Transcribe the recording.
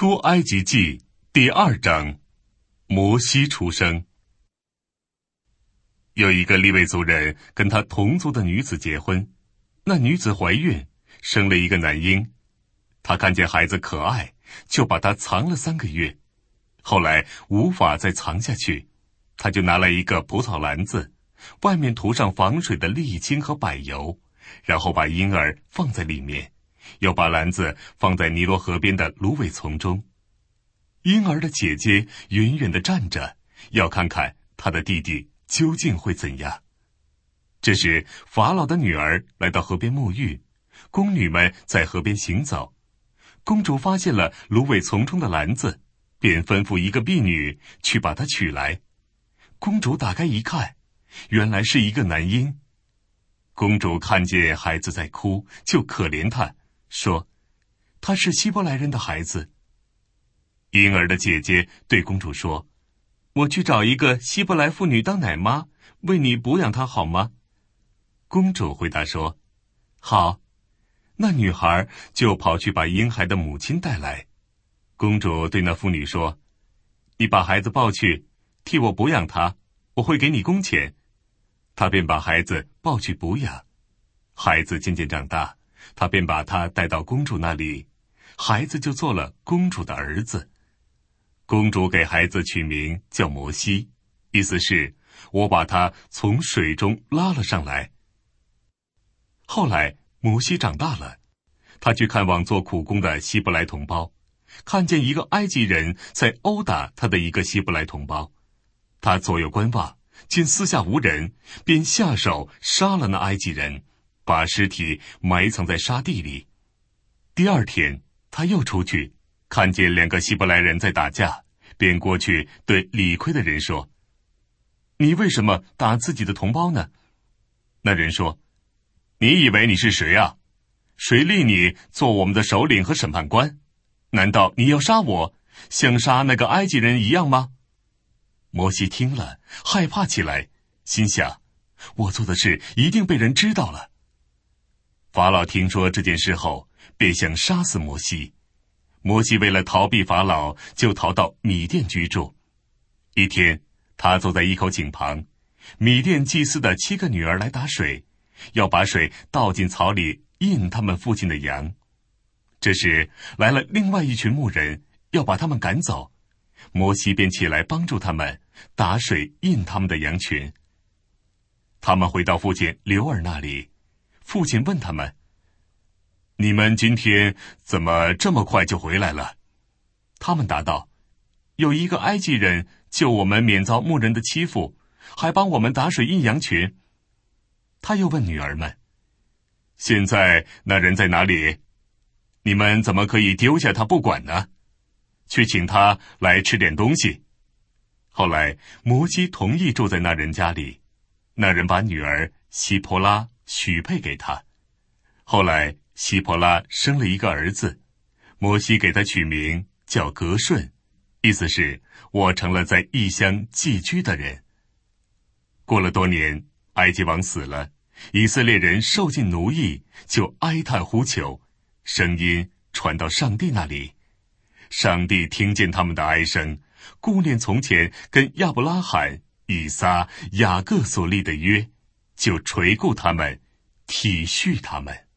出埃及记第2章，摩西出生。有一个利未族人跟他同族的女子结婚，那女子怀孕，生了一个男婴。他看见孩子可爱，就把他藏了3个月。后来无法再藏下去，他就拿来一个葡萄篮子，外面涂上防水的沥青和柏油，然后把婴儿放在里面，又把篮子放在尼罗河边的芦苇丛中。婴儿的姐姐远远地站着，要看看他的弟弟究竟会怎样。这时法老的女儿来到河边沐浴，宫女们在河边行走。公主发现了芦苇丛中的篮子，便吩咐一个婢女去把它取来。公主打开一看，原来是一个男婴。公主看见孩子在哭，就可怜他，说他是希伯来人的孩子。婴儿的姐姐对公主说，我去找一个希伯来妇女当奶妈，为你哺养他好吗？公主回答说，好。那女孩就跑去把婴孩的母亲带来。公主对那妇女说，你把孩子抱去，替我哺养他，我会给你工钱。她便把孩子抱去哺养。孩子渐渐长大，她便把他带到公主那里，孩子就做了公主的儿子。公主给孩子取名叫摩西，意思是我把他从水中拉了上来。后来摩西长大了，他去看望做苦工的希伯来同胞，看见一个埃及人在殴打他的一个希伯来同胞。他左右观望，见四下无人，便下手杀了那埃及人，把尸体埋藏在沙地里。第2天他又出去，看见2个希伯来人在打架，便过去对理亏的人说，你为什么打自己的同胞呢？那人说，你以为你是谁啊？谁立你做我们的首领和审判官？难道你要杀我，像杀那个埃及人一样吗？摩西听了，害怕起来，心想，我做的事一定被人知道了。法老听说这件事后，便想杀死摩西。摩西为了逃避法老，就逃到米甸居住。一天，他坐在一口井旁，米甸祭司的7个女儿来打水，要把水倒进槽里饮他们父亲的羊。这时来了另外一群牧人，要把他们赶走。摩西便起来帮助他们，打水饮他们的羊群。他们回到父亲刘尔那里，父亲问他们，你们今天怎么这么快就回来了？他们答道，有一个埃及人救我们免遭牧人的欺负，还帮我们打水饮羊群。他又问女儿们，现在那人在哪里？你们怎么可以丢下他不管呢？去请他来吃点东西。后来摩西同意住在那人家里，那人把女儿希波拉许配给他。后来希波拉生了一个儿子，摩西给他取名叫革顺，意思是我成了在异乡寄居的人。过了多年，埃及王死了，以色列人受尽奴役，就哀叹呼求，声音传到上帝那里。上帝听见他们的哀声，顾念从前跟亚伯拉罕、以撒、雅各所立的约，就垂顾他们，体恤他们。